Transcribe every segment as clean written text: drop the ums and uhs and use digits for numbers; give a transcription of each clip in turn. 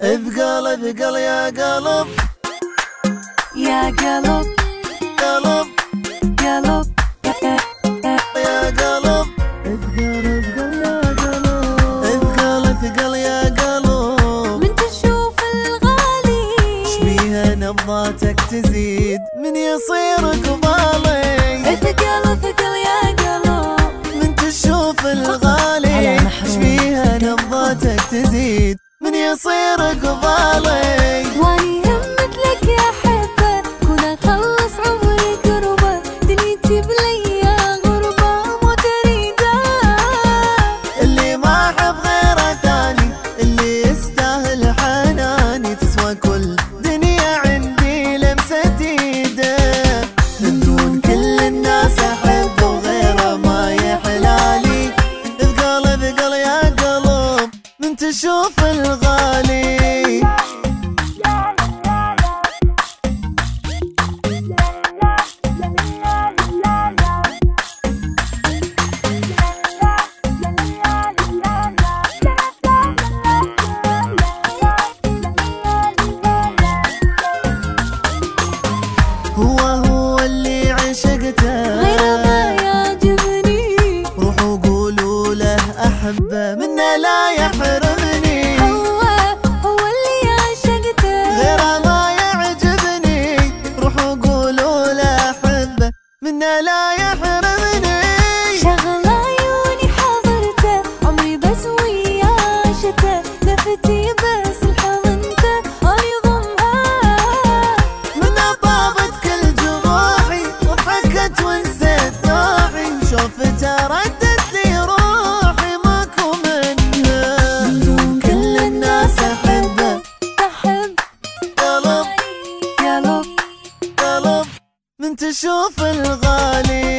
اثقل اثقل يا قلب يا قلب قلب قلب يا قلب اثقل اثقل يا قلب اثقل اثقل يا قلب من تشوف الغالي شبيها نبضاتك تزيد من يصير قبالي اثقل اثقل يا قلب من تشوف الغالي شبيها نبضاتك تزيد من يصير قبالي واني همت لك يا حبه كون اخلص عمري قربه دنيتي بليا غربه مو تريده اللي ما احب غيره ثاني اللي يستاهل حناني تسوى كل دنيا عندي لمسة ايده دون كل الناس احبه وغيره ما يحلالي اثقل اثقل يا قلب من تشوف الغالي هو اللي عشقته غير ما يعجبني روحوا قولوا له احبه منه لا يحرمني هو اللي عشقته غير ما يعجبني روحوا قولوا له احبه منه لا يحرمني شغل عيوني حضرته عمري بس وياه عشته لفتي بس لحضنته اني ضمها منه طابت كل جروحي وضحكت ونسيت روحي شوفته ردت لي روحي ماكو منها من دون كل الناس احبه احب قلب قلب قلب من تشوف الغالي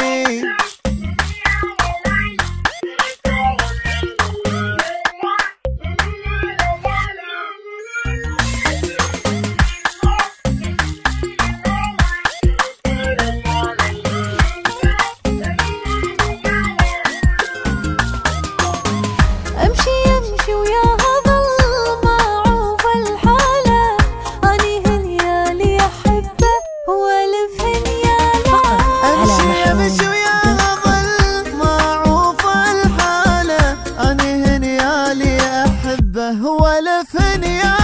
امشي وياها ظل معروف الحالة اني هنيالي احبه هو الف هنياله امشي وياها ظل معروف الحالة اني هنيالي احبه هو الف هنيالي